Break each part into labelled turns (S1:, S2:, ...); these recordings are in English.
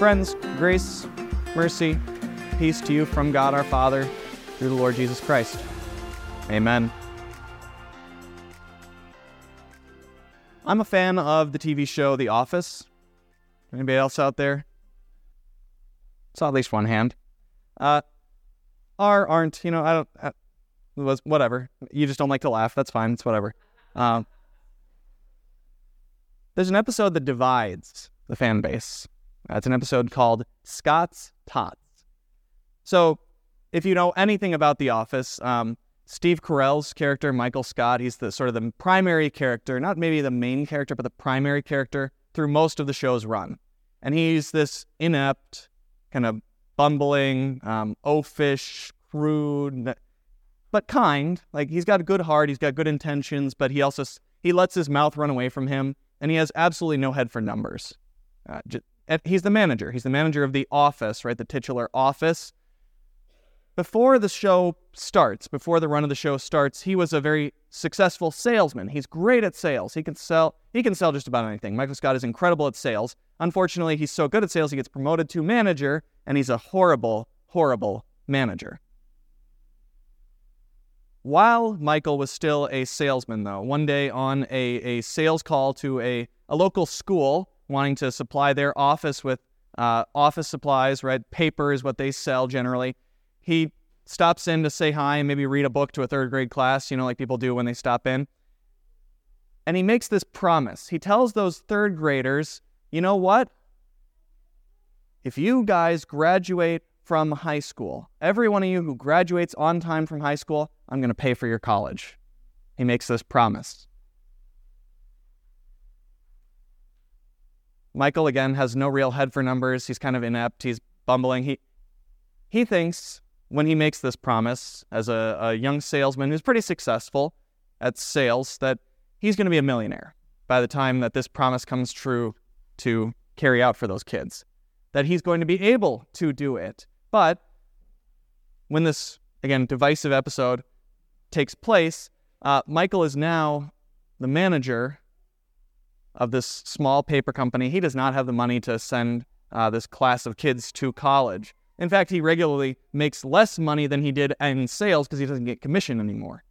S1: Friends, grace, mercy, peace to you from God our Father, through the Lord Jesus Christ. Amen. I'm a fan of the TV show The Office. Anybody else out there? Saw at least one hand. Aren't, whatever. You just don't like to laugh. That's fine. It's whatever. There's an episode that divides the fan base. It's an episode called Scott's Tots. So, if you know anything about The Office, Steve Carell's character, Michael Scott, he's the sort of the primary character, not maybe the main character, but the primary character through most of the show's run. And he's this inept, kind of bumbling, oafish, crude, but kind. Like, he's got a good heart, he's got good intentions, but he lets his mouth run away from him, and he has absolutely no head for numbers. He's the manager. He's the manager of the office, right? The titular office. Before the show starts, before the run of the show starts, he was a very successful salesman. He's great at sales. He can sell just about anything. Michael Scott is incredible at sales. Unfortunately, he's so good at sales, he gets promoted to manager, and he's a horrible, horrible manager. While Michael was still a salesman, though, one day on a sales call to a local school, wanting to supply their office with office supplies, right? Paper is what they sell generally. He stops in to say hi and maybe read a book to a third grade class, like people do when they stop in. And he makes this promise. He tells those third graders, you know what? If you guys graduate from high school, every one of you who graduates on time from high school, I'm going to pay for your college. He makes this promise. Michael, again, has no real head for numbers. He's kind of inept. He's bumbling. He thinks when he makes this promise as a young salesman who's pretty successful at sales that he's going to be a millionaire by the time that this promise comes true to carry out for those kids, that he's going to be able to do it. But when this, again, divisive episode takes place, Michael is now the manager of this small paper company. He does not have the money to send this class of kids to college. In fact, he regularly makes less money than he did in sales because he doesn't get commission anymore.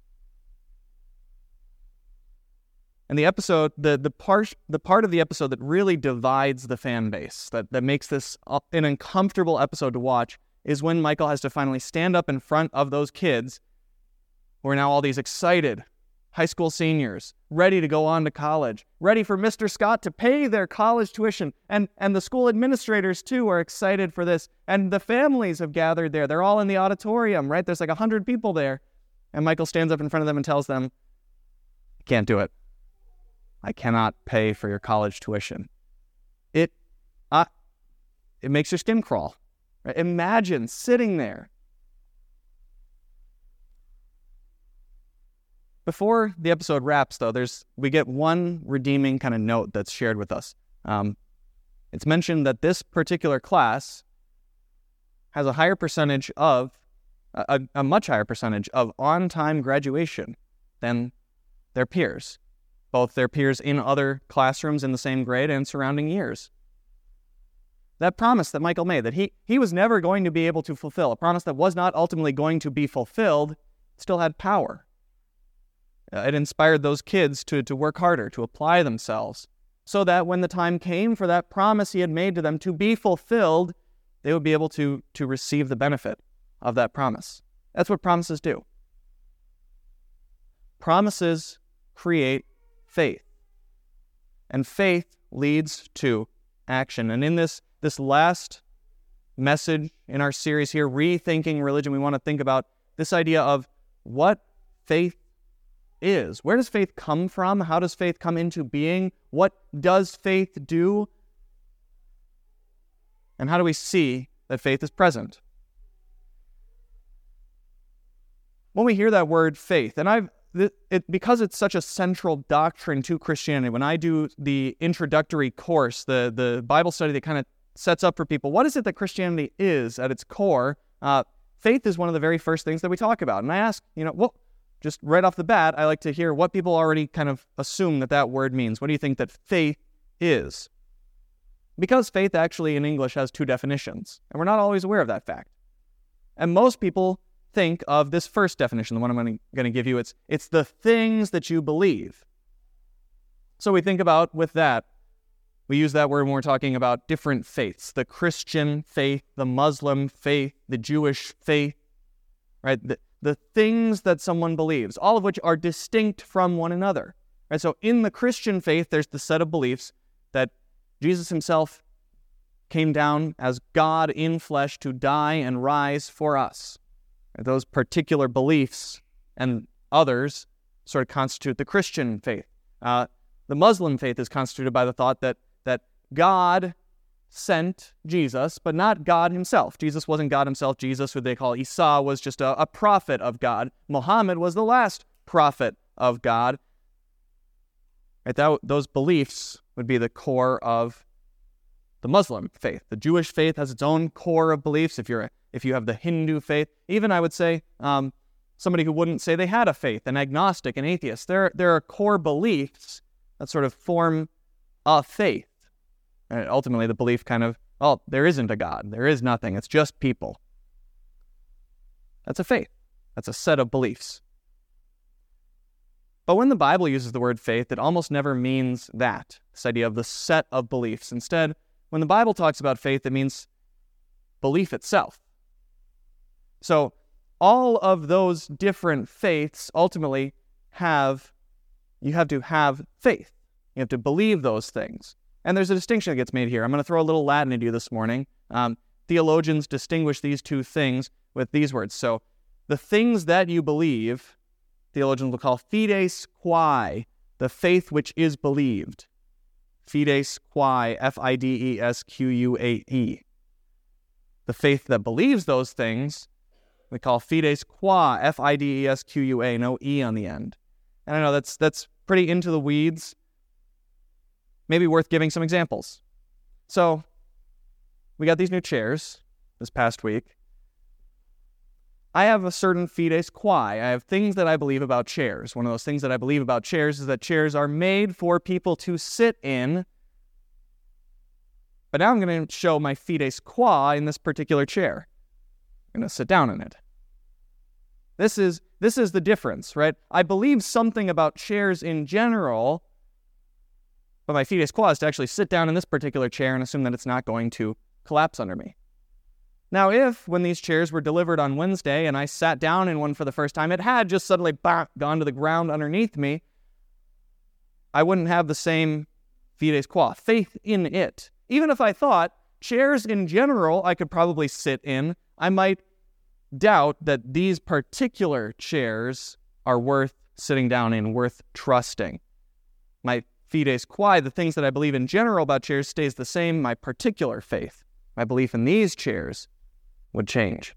S1: And the episode, the part of the episode that really divides the fan base, that makes this an uncomfortable episode to watch, is when Michael has to finally stand up in front of those kids, who are now all these excited high school seniors, ready to go on to college, ready for Mr. Scott to pay their college tuition. And the school administrators, too, are excited for this. And the families have gathered there. They're all in the auditorium, right? There's like 100 people there. And Michael stands up in front of them and tells them, I can't do it. I cannot pay for your college tuition. It makes your skin crawl. Right? Imagine sitting there. Before the episode wraps, though, we get one redeeming kind of note that's shared with us. It's mentioned that this particular class has a higher percentage of, a much higher percentage of on-time graduation than their peers, both their peers in other classrooms in the same grade and surrounding years. That promise that Michael made, that he was never going to be able to fulfill, a promise that was not ultimately going to be fulfilled, still had power. It inspired those kids to work harder, to apply themselves, so that when the time came for that promise he had made to them to be fulfilled, they would be able to receive the benefit of that promise. That's what promises do. Promises create faith, and faith leads to action. And in this last message in our series here, Rethinking Religion, we want to think about this idea of what faith is. Where does faith come from? How does faith come into being? What does faith do? And how do we see that faith is present? When we hear that word faith, and because it's such a central doctrine to Christianity, when I do the introductory course, the Bible study that kind of sets up for people, what is it that Christianity is at its core? Faith is one of the very first things that we talk about. And I ask, just right off the bat, I like to hear what people already kind of assume that word means. What do you think that faith is? Because faith actually in English has two definitions, and we're not always aware of that fact. And most people think of this first definition, the one I'm going to give you. It's the things that you believe. So we think about with that, we use that word when we're talking about different faiths, the Christian faith, the Muslim faith, the Jewish faith, right? The things that someone believes, all of which are distinct from one another. Right? So in the Christian faith, there's the set of beliefs that Jesus himself came down as God in flesh to die and rise for us. Right? Those particular beliefs and others sort of constitute the Christian faith. The Muslim faith is constituted by the thought that God sent Jesus, but not God himself. Jesus wasn't God himself. Jesus, who they call Isa, was just a prophet of God. Muhammad was the last prophet of God. Right? Those beliefs would be the core of the Muslim faith. The Jewish faith has its own core of beliefs. If you have the Hindu faith, even I would say somebody who wouldn't say they had a faith, an agnostic, an atheist, there are core beliefs that sort of form a faith. And ultimately, the belief there isn't a God. There is nothing. It's just people. That's a faith. That's a set of beliefs. But when the Bible uses the word faith, it almost never means that, this idea of the set of beliefs. Instead, when the Bible talks about faith, it means belief itself. So all of those different faiths ultimately you have to have faith. You have to believe those things. And there's a distinction that gets made here. I'm going to throw a little Latin at you this morning. Theologians distinguish these two things with these words. So the things that you believe, theologians will call fides quae, the faith which is believed. Fides quae, Fidesquae. The faith that believes those things, we call fides qua, Fidesqa, no E on the end. And I know that's pretty into the weeds. Maybe worth giving some examples. So, we got these new chairs this past week. I have a certain fides quae. I have things that I believe about chairs. One of those things that I believe about chairs is that chairs are made for people to sit in. But now I'm going to show my fides quae in this particular chair. I'm going to sit down in it. This is the difference, right? I believe something about chairs in general, but my fides quae is to actually sit down in this particular chair and assume that it's not going to collapse under me. Now, if, when these chairs were delivered on Wednesday and I sat down in one for the first time, it had just suddenly gone to the ground underneath me, I wouldn't have the same fides quae, faith in it. Even if I thought chairs in general I could probably sit in, I might doubt that these particular chairs are worth sitting down in, worth trusting. My fides quae, the things that I believe in general about chairs, stays the same. My particular faith, my belief in these chairs, would change.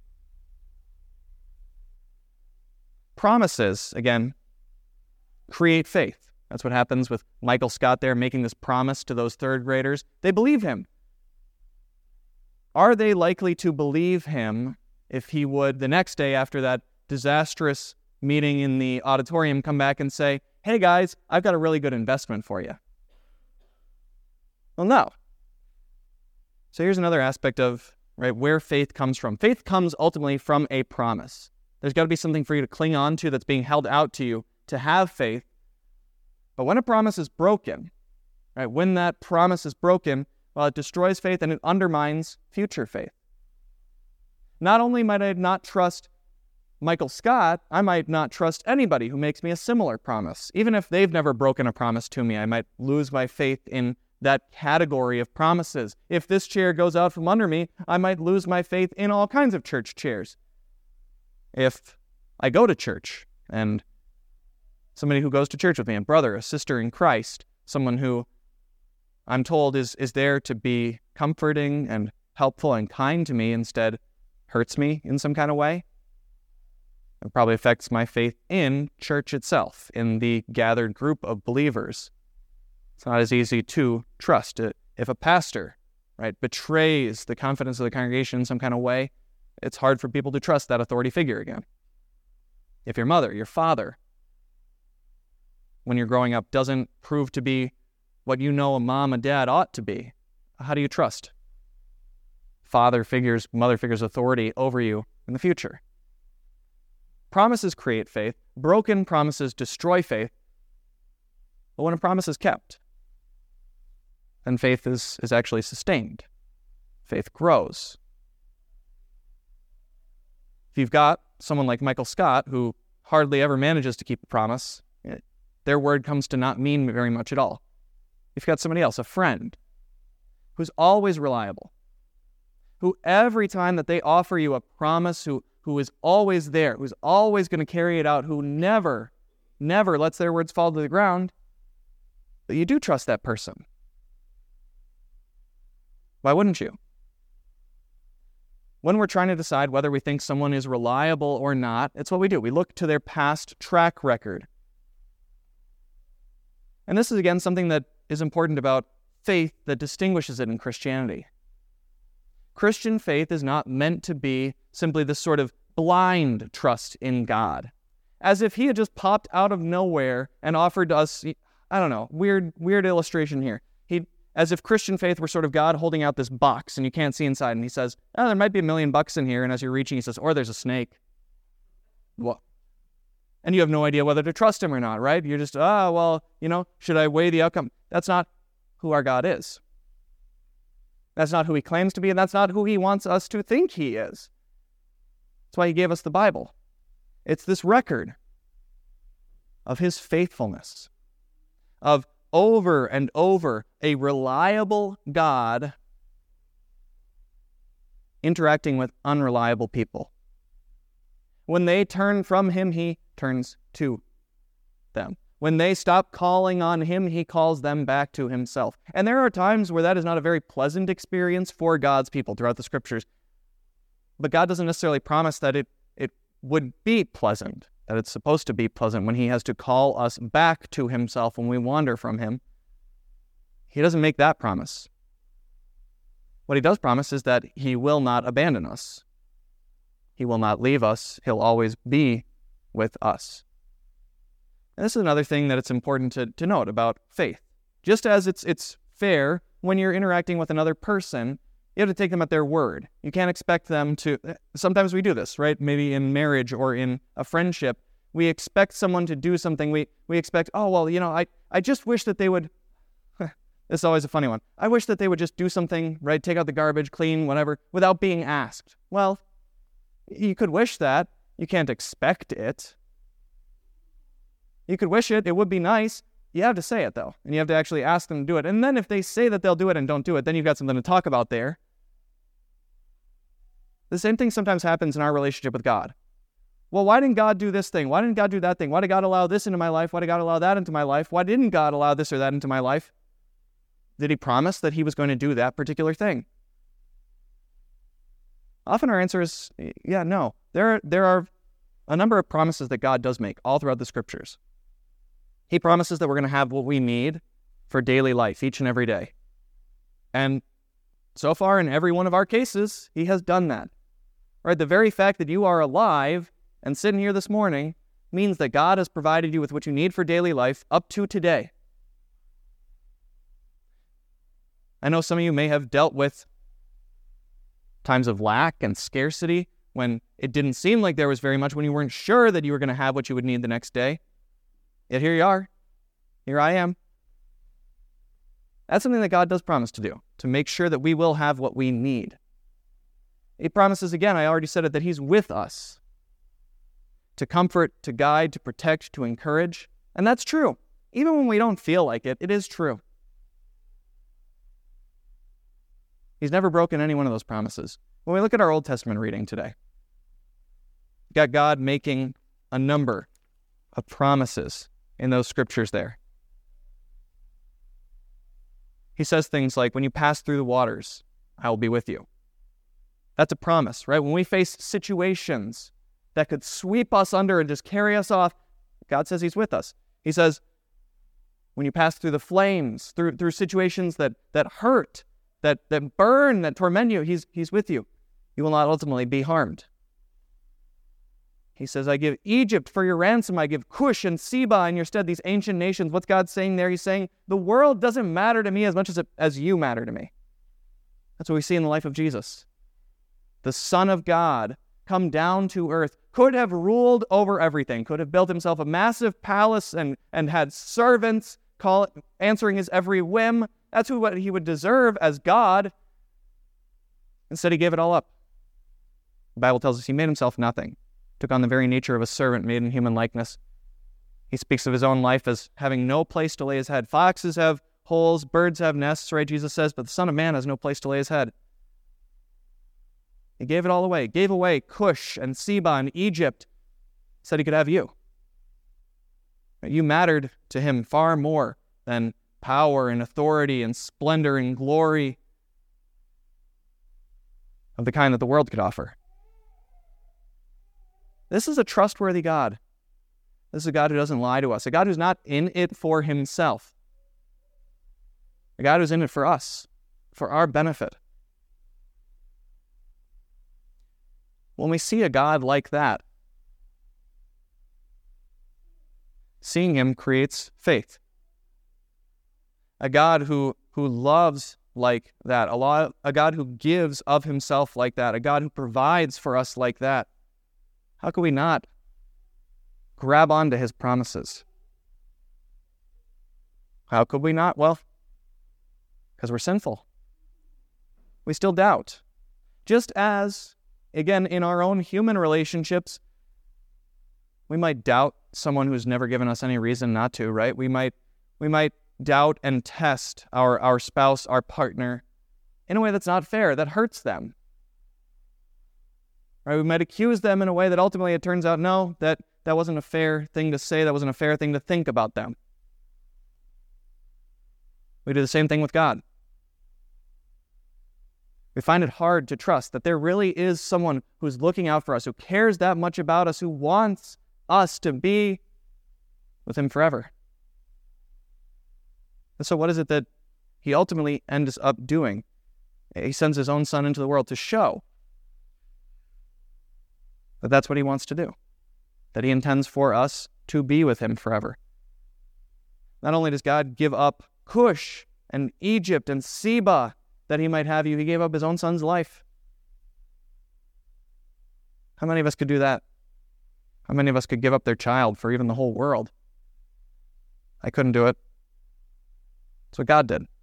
S1: Promises, again, create faith. That's what happens with Michael Scott there making this promise to those third graders. They believe him. Are they likely to believe him if he would, the next day after that disastrous meeting in the auditorium, come back and say, hey guys, I've got a really good investment for you? Well, no. So here's another aspect of where faith comes from. Faith comes ultimately from a promise. There's got to be something for you to cling on to that's being held out to you to have faith. But when a promise is broken, when that promise is broken, well, it destroys faith and it undermines future faith. Not only might I not trust Michael Scott, I might not trust anybody who makes me a similar promise. Even if they've never broken a promise to me, I might lose my faith in that category of promises. If this chair goes out from under me, I might lose my faith in all kinds of church chairs. If I go to church and somebody who goes to church with me, a brother, a sister in Christ, someone who I'm told is there to be comforting and helpful and kind to me, instead hurts me in some kind of way, it probably affects my faith in church itself, in the gathered group of believers. It's not as easy to trust. If a pastor, betrays the confidence of the congregation in some kind of way, it's hard for people to trust that authority figure again. If your mother, your father, when you're growing up, doesn't prove to be what you know a mom and dad ought to be, how do you trust father figures, mother figures' authority over you in the future? Promises create faith. Broken promises destroy faith. But when a promise is kept, then faith is actually sustained. Faith grows. If you've got someone like Michael Scott, who hardly ever manages to keep a promise, their word comes to not mean very much at all. If you've got somebody else, a friend, who's always reliable, who every time that they offer you a promise, who is always there, who's always going to carry it out, who never lets their words fall to the ground, but you do trust that person. Why wouldn't you? When we're trying to decide whether we think someone is reliable or not, it's what we do. We look to their past track record. And this is, again, something that is important about faith that distinguishes it in Christianity. Christian faith is not meant to be simply this sort of blind trust in God, as if he had just popped out of nowhere and offered us, I don't know, weird illustration here. As if Christian faith were sort of God holding out this box and you can't see inside, and he says, oh, there might be $1 million in here, and as you're reaching, he says, or there's a snake. What? And you have no idea whether to trust him or not, right? You're just, should I weigh the outcome? That's not who our God is. That's not who he claims to be, and that's not who he wants us to think he is. That's why he gave us the Bible. It's this record of his faithfulness, of over and over a reliable God interacting with unreliable people. When they turn from him, he turns to them. When they stop calling on him, he calls them back to himself. And there are times where that is not a very pleasant experience for God's people throughout the scriptures. But God doesn't necessarily promise that it would be pleasant, that it's supposed to be pleasant when he has to call us back to himself when we wander from him. He doesn't make that promise. What he does promise is that he will not abandon us. He will not leave us. He'll always be with us. And this is another thing that it's important to note about faith. Just as it's fair when you're interacting with another person, you have to take them at their word. You can't expect them to... Sometimes we do this, right? Maybe in marriage or in a friendship, we expect someone to do something. We expect, I just wish that they would... This is always a funny one. I wish that they would just do something, right? Take out the garbage, clean, whatever, without being asked. Well, you could wish that. You can't expect it. You could wish it. It would be nice. You have to say it, though, and you have to actually ask them to do it. And then if they say that they'll do it and don't do it, then you've got something to talk about there. The same thing sometimes happens in our relationship with God. Well, why didn't God do this thing? Why didn't God do that thing? Why did God allow this into my life? Why did God allow that into my life? Why didn't God allow this or that into my life? Did he promise that he was going to do that particular thing? Often our answer is, no. There are a number of promises that God does make all throughout the scriptures. He promises that we're going to have what we need for daily life each and every day. And so far in every one of our cases, he has done that. Right? The very fact that you are alive and sitting here this morning means that God has provided you with what you need for daily life up to today. I know some of you may have dealt with times of lack and scarcity when it didn't seem like there was very much, when you weren't sure that you were going to have what you would need the next day. Yet here you are. Here I am. That's something that God does promise to do, to make sure that we will have what we need. He promises, again, I already said it, that he's with us to comfort, to guide, to protect, to encourage. And that's true. Even when we don't feel like it, it is true. He's never broken any one of those promises. When we look at our Old Testament reading today, we've got God making a number of promises in those scriptures there. He says things like, when you pass through the waters, I will be with you. That's a promise, right? When we face situations that could sweep us under and just carry us off, God says he's with us. He says, when you pass through the flames, through situations that hurt, that burn, that torment you, he's with you. You will not ultimately be harmed. He says, I give Egypt for your ransom. I give Cush and Seba in your stead, these ancient nations. What's God saying there? He's saying, the world doesn't matter to me as much as you matter to me. That's what we see in the life of Jesus. The Son of God come down to earth, could have ruled over everything, could have built himself a massive palace and had servants answering his every whim. That's what he would deserve as God. Instead, he gave it all up. The Bible tells us he made himself nothing, took on the very nature of a servant made in human likeness. He speaks of his own life as having no place to lay his head. Foxes have holes, birds have nests, right? Jesus says, but the Son of Man has no place to lay his head. He gave it all away. Gave away Cush and Seba and Egypt. Said he could have you. You mattered to him far more than power and authority and splendor and glory of the kind that the world could offer. This is a trustworthy God. This is a God who doesn't lie to us. A God who's not in it for himself. A God who's in it for us, for our benefit. When we see a God like that, seeing him creates faith. A God who loves like that, a God who gives of himself like that, a God who provides for us like that. How could we not grab onto his promises? How could we not? Well, because we're sinful. We still doubt. Just as, again, in our own human relationships, we might doubt someone who's never given us any reason not to, right? We might doubt and test our spouse, our partner, in a way that's not fair, that hurts them. Right? We might accuse them in a way that ultimately it turns out, no, that wasn't a fair thing to say, that wasn't a fair thing to think about them. We do the same thing with God. We find it hard to trust that there really is someone who's looking out for us, who cares that much about us, who wants us to be with him forever. And so what is it that he ultimately ends up doing? He sends his own Son into the world to show that that's what he wants to do, that he intends for us to be with him forever. Not only does God give up Cush and Egypt and Seba that he might have you, he gave up his own Son's life. How many of us could do that? How many of us could give up their child for even the whole world? I couldn't do it. That's what God did.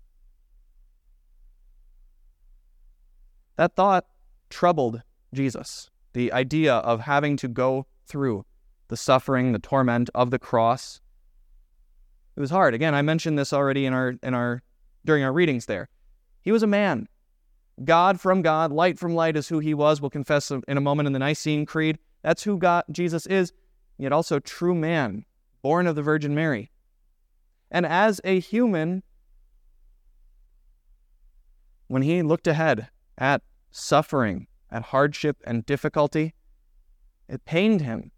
S1: That thought troubled Jesus. The idea of having to go through the suffering, the torment of the cross. It was hard. Again, I mentioned this already during our readings there. He was a man. God from God, light from light is who he was. We'll confess in a moment in the Nicene Creed. That's who Jesus is, yet also true man, born of the Virgin Mary. And as a human, when he looked ahead at suffering, at hardship and difficulty, it pained him.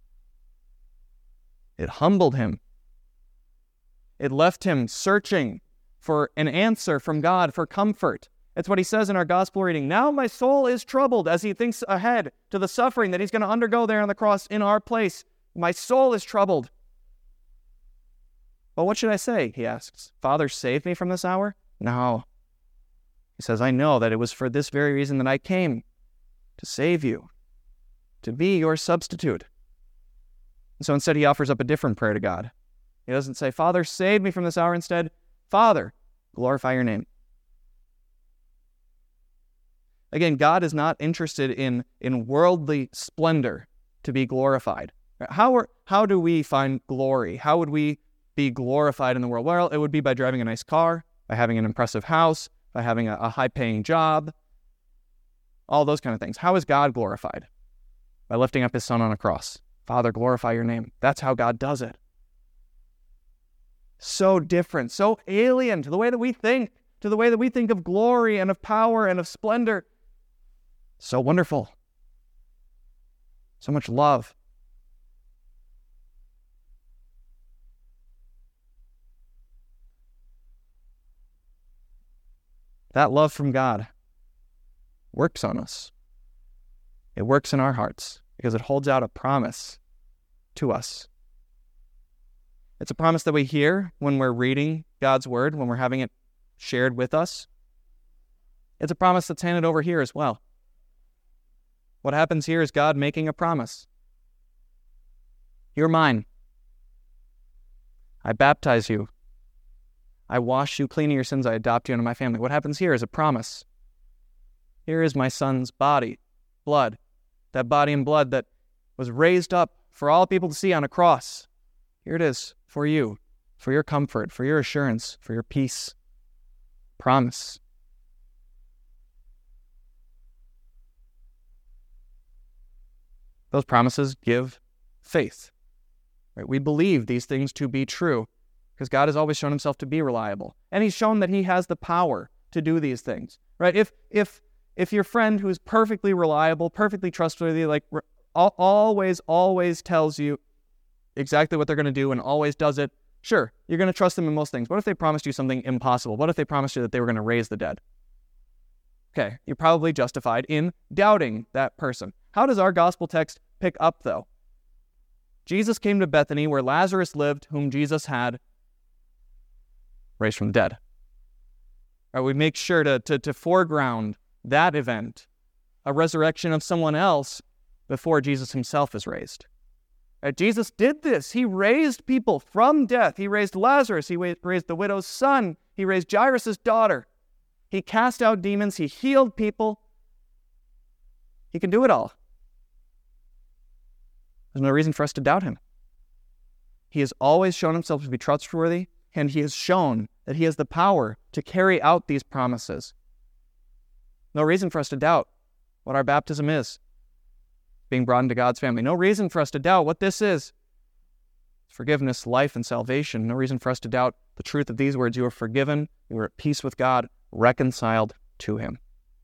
S1: It humbled him. It left him searching for an answer from God, for comfort. It's what he says in our gospel reading. Now my soul is troubled, as he thinks ahead to the suffering that he's going to undergo there on the cross in our place. My soul is troubled. Well, what should I say? He asks. Father, save me from this hour? No. He says, I know that it was for this very reason that I came, to save you, to be your substitute. And so instead he offers up a different prayer to God. He doesn't say, Father, save me from this hour. Instead, Father, glorify your name. Again, God is not interested in worldly splendor to be glorified. How do we find glory? How would we be glorified in the world? Well, it would be by driving a nice car, by having an impressive house, by having a high-paying job, all those kind of things. How is God glorified? By lifting up his Son on a cross. Father, glorify your name. That's how God does it. So different, so alien to the way that we think, to the way that we think of glory and of power and of splendor. So wonderful. So much love. That love from God works on us. It works in our hearts because it holds out a promise to us. It's a promise that we hear when we're reading God's word, when we're having it shared with us. It's a promise that's handed over here as well. What happens here is God making a promise. You're mine. I baptize you. I wash you clean of your sins. I adopt you into my family. What happens here is a promise. Here is my son's body, blood, that body and blood that was raised up for all people to see on a cross. Here it is for you, for your comfort, for your assurance, for your peace. Promise. Those promises give faith. Right? We believe these things to be true because God has always shown himself to be reliable. And he's shown that he has the power to do these things. Right? If your friend who's perfectly reliable, perfectly trustworthy, always tells you exactly what they're going to do and always does it, sure, you're going to trust them in most things. What if they promised you something impossible? What if they promised you that they were going to raise the dead? Okay, you're probably justified in doubting that person. How does our gospel text pick up, though? Jesus came to Bethany where Lazarus lived, whom Jesus had raised from the dead. Right, we make sure to foreground that event, a resurrection of someone else, before Jesus himself is raised. Right, Jesus did this. He raised people from death. He raised Lazarus. He raised the widow's son. He raised Jairus' daughter. He cast out demons. He healed people. He can do it all. There's no reason for us to doubt him. He has always shown himself to be trustworthy, and he has shown that he has the power to carry out these promises. No reason for us to doubt what our baptism is, being brought into God's family. No reason for us to doubt what this is. Forgiveness, life, and salvation. No reason for us to doubt the truth of these words. You are forgiven, you are at peace with God, reconciled to him.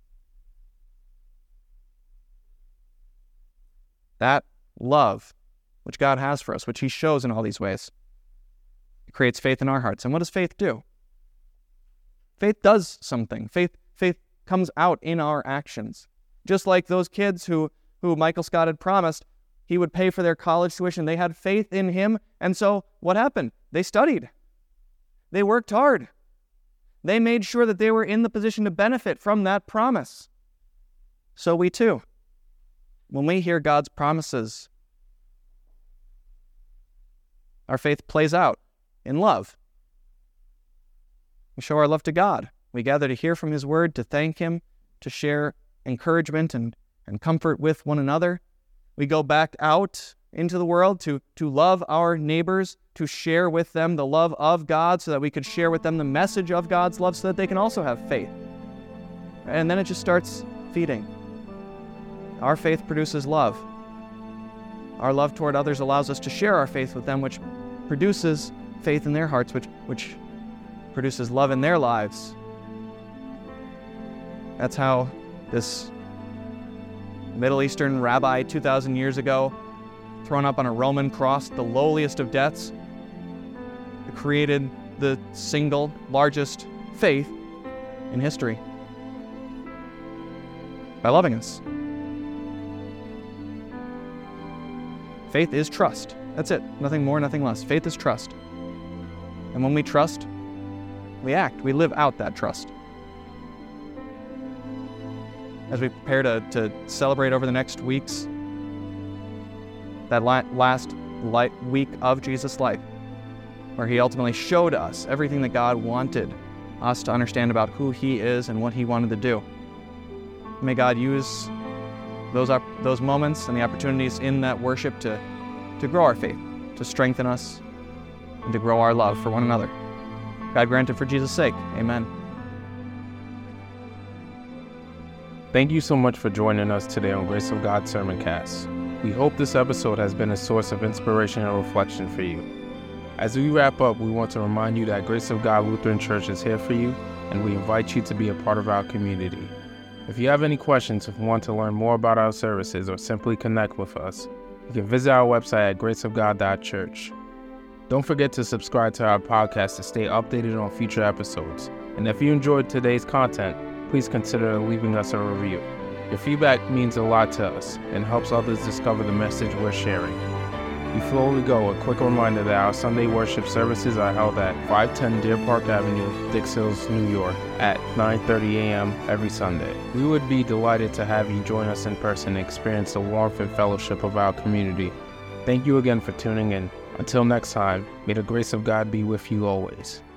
S1: That love which God has for us, which he shows in all these ways, it creates faith in our hearts. And what does faith do? Faith does something. Faith comes out in our actions. Just like those kids who Michael Scott had promised he would pay for their college tuition. They had faith in him, and so what happened? They studied. They worked hard. They made sure that they were in the position to benefit from that promise. So we too, when we hear God's promises, our faith plays out in love. We show our love to God. We gather to hear from his word, to thank him, to share encouragement and comfort with one another. We go back out into the world to love our neighbors, to share with them the love of God so that we could share with them the message of God's love so that they can also have faith. And then it just starts feeding. Our faith produces love. Our love toward others allows us to share our faith with them, which produces faith in their hearts, which produces love in their lives. That's how this Middle Eastern rabbi 2,000 years ago, thrown up on a Roman cross, the lowliest of deaths, created the single largest faith in history by loving us. Faith is trust. That's it. Nothing more, nothing less. Faith is trust. And when we trust, we act. We live out that trust. As we prepare to celebrate over the next weeks, that last week of Jesus' life, where he ultimately showed us everything that God wanted us to understand about who he is and what he wanted to do. May God use those moments and the opportunities in that worship to grow our faith, to strengthen us, and to grow our love for one another. God grant it for Jesus' sake. Amen.
S2: Thank you so much for joining us today on Grace of God Sermoncast. We hope this episode has been a source of inspiration and reflection for you. As we wrap up, we want to remind you that Grace of God Lutheran Church is here for you, and we invite you to be a part of our community. If you have any questions or want to learn more about our services or simply connect with us, you can visit our website at graceofgod.church. Don't forget to subscribe to our podcast to stay updated on future episodes. And if you enjoyed today's content, please consider leaving us a review. Your feedback means a lot to us and helps others discover the message we're sharing. Before we go, a quick reminder that our Sunday worship services are held at 510 Deer Park Avenue, Dix Hills, New York, at 9:30 a.m. every Sunday. We would be delighted to have you join us in person and experience the warmth and fellowship of our community. Thank you again for tuning in. Until next time, may the grace of God be with you always.